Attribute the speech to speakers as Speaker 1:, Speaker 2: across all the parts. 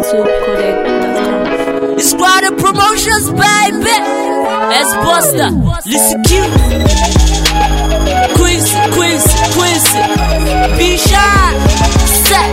Speaker 1: exclusivecodec.com.
Speaker 2: Squad of Promotions, baby. S-Buster, listen cute. Quincy, B-Shot, set.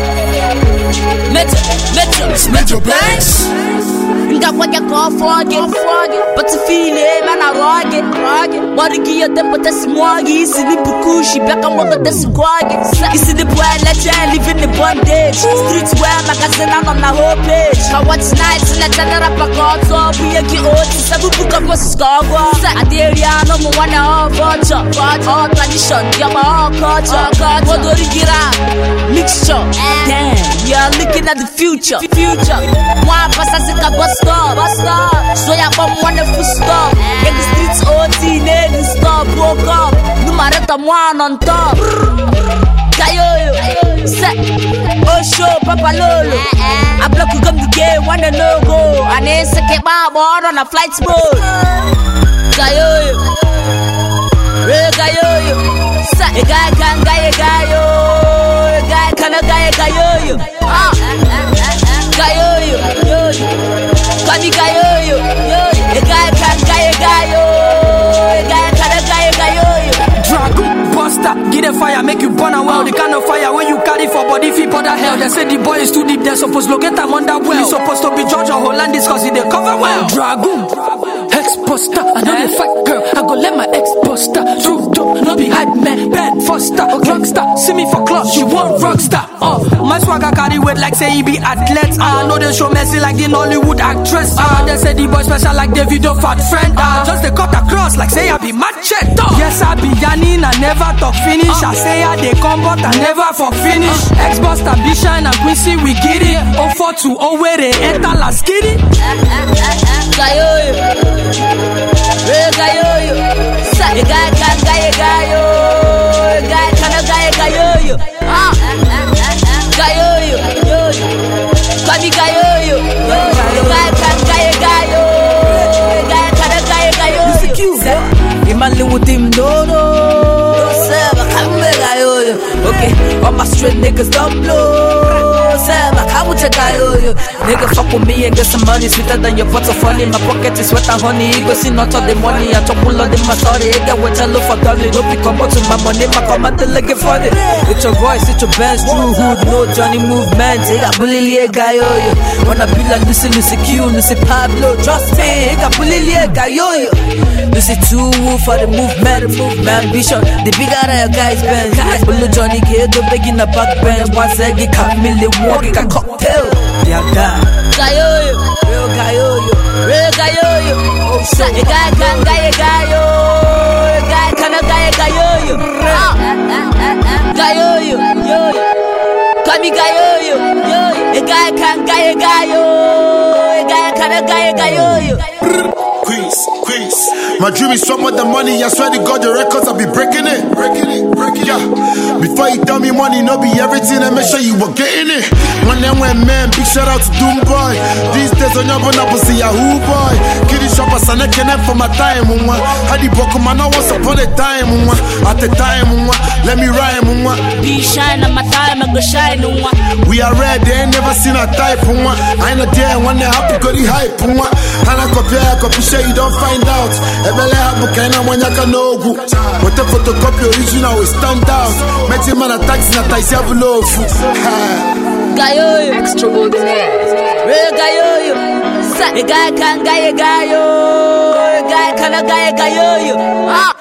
Speaker 2: Metro Banks. Nga kwanya ko foggy, but to feel it, man, I rock it. Marigi ya tempo tesi mwagi, isi ni bukushi, beka mwanga tesi kwagi. Isi ni boy legend, live in the bondage. Streets where magazine on the whole page. I watch nights in the channel rapa koto, we yaki oti, sabu buka kosi skogwa. Adi area no mo wana all vulture, all tradition, yama all culture. Wadori gira, mixture. Damn, we are looking at the future. Mwa pasa sika bus stop. So ya bom wanna full stop. In the streets OT, name stop, broke up. Numareta one on top. Kayoyo, set, Osho, Papa Lolo. I block you come to game, wanna no go. And then second bar on a flight mode. Kayoyo, real Kayoyo. Set, a guy can gayo. A guy can gayo. Kayoyo, Kami Kayoyo, a guy can gayo. A guy can gayo.
Speaker 3: Dragon Buster, get a fire, make you burn a well. The kind of fire when you carry for body fit for the hell. They say the boy is too deep, they're supposed to locate them under well. He's supposed to be George or Hollandis cause he they cover well. Dragon, ex-buster, I know they fight girl. I go let my ex-buster. True dope, no be hype man, bad foster. Rockstar, see me for club, she want rockstar. My swagger carry weight like say he be athlete. I know they show Messi like the Nollywood actress. They say the boy special like Davido fat friend. Just they cut across like say I be machete. Yes I be Yanin, I never talk finish. I say I they come but I never for finish. Ex-buster, B-Shine and Quincy we get it. 042 where they enter last kitty.
Speaker 2: Kayoyo, real Kayoyo. A guy can gayo. A guy can gayo. Kayoyo, Kami Kayoyo. A guy can gayo. A guy can gayo.
Speaker 3: Listen cute, Imali with him no.
Speaker 2: Okay, all my straight niggas don't blow.
Speaker 3: Nigga fuck with me and get some money sweeter than your butter funny. My pocket is wet and honey. You go see not all the money. I chop all of them, my sorry. I get what I look for dolly. Don't pick up to my money. My command to look funny. It's your voice, it's your bands, true hood. No Johnny movement. I got bully guy. Wanna be like Lucy Q, Lucy Pablo. Trust me, I got bully guy. Lucy 2 for the movement ambition. The bigger the guys band. Bully Johnny K, the big in the back band. Once I get Camille walking a cocktail. They are done.
Speaker 2: Kayoyo,
Speaker 3: real Kayoyo.
Speaker 2: Oh shit, a guy can gayo. A guy can gayo. Kayoyo, Kami Kayoyo. A guy can gayo. A guy can gayo.
Speaker 4: Queens. My dream is some of the money. I swear to God, the records I'll be breaking it. Yeah. Before you tell me money, no be everything. And make sure you were getting it. When man, big shout out to Doom Boy. These days on your phone, I see Yahoo Boy. Kitty shoppers and I can for my time. How the book man, I once upon a time. At the time, let me rhyme.
Speaker 2: B-Shine on my time, I go shine.
Speaker 4: We are red, they ain't never seen a type. I know there when they happy, got the hype. And I copy, share you don't find out. Ebele habu kaina mwanyaka nogu. Wote photocopy original we stand out. Meti mana taxi na taxi ya bulofu.
Speaker 2: Kayoyo,
Speaker 1: Extraordinaire.
Speaker 2: real Kayoyo. A guy can gayo. A guy can gayo.